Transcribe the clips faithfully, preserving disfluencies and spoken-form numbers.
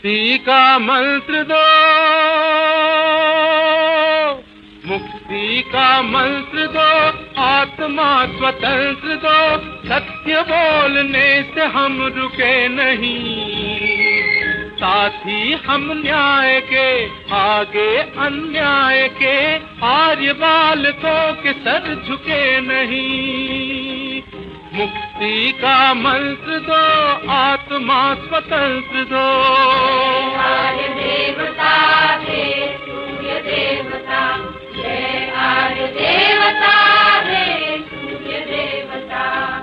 मुक्ति का मंत्र दो, मुक्ति का मंत्र दो, आत्मा स्वतंत्र दो। सत्य बोलने से हम रुके नहीं, साथी हम न्याय के आगे अन्याय के, आर्य बालकों के सर झुके नहीं। मुक्ति का मंत्र दो, आत्मा स्वतंत्र दो। आर्य देवता हे सूर्य देवता, जय आर्य देवता हे सूर्य देवता।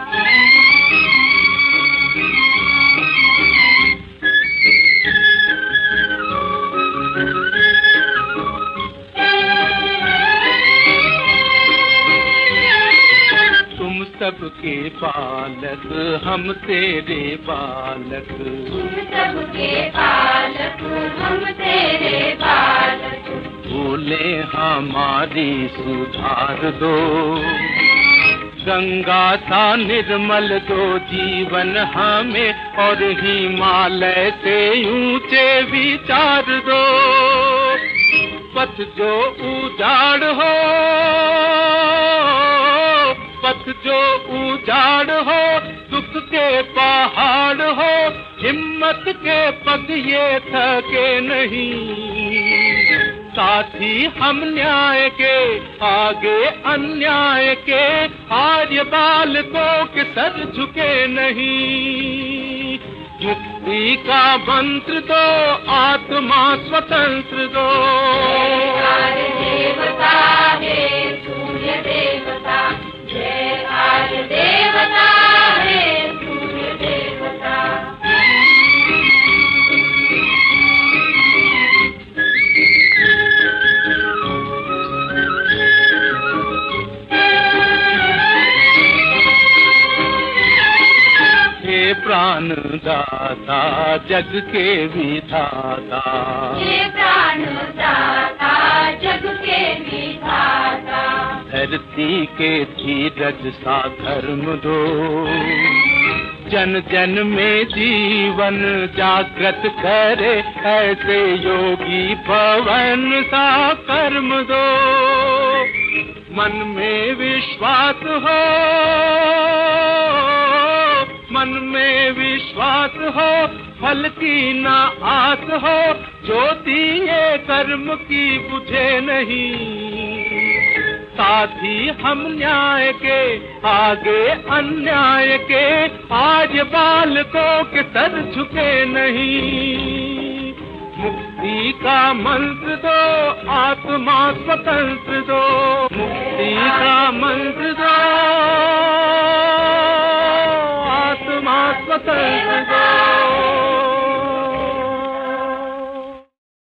सबके बालक हम तेरे बालक, तुम सबके बालक हम तेरे बालक। भूले हमारी सुधार दो, गंगा सा निर्मल दो जीवन हमें, और हिमालय से ऊंचे विचार दो। पथ जो उजाड़ हो, पथ जो उजाड़ हो, दुख के पहाड़ हो, हिम्मत के पग ये थके नहीं। साथी हम न्याय के आगे अन्याय के, आर्य बालकों के सर झुके नहीं। मुक्ति का मंत्र दो, आत्मा स्वतंत्र दो। आर्य देवता हे सूर्य देवता, जय आर्य देवता हे सूर्य देवता। हे प्राण दाता जग के विधाता, हे प्राण दाता जग के विधाता। धरती के धीरज सा धर्म दो, जन जन में जीवन जागृत करे, ऐसे योगी भवन सा कर्म दो। मन में विश्वास हो, मन में विश्वास हो, फल की ना आस हो, ज्योति ये कर्म की बुझे नहीं। साथी हम न्याय के आगे अन्याय के, आर्य बालकों के सर झुके नहीं। मुक्ति का मंत्र दो, आत्मा स्वतंत्र दो। मुक्ति का मंत्र दो, आत्मा स्वतंत्र दो।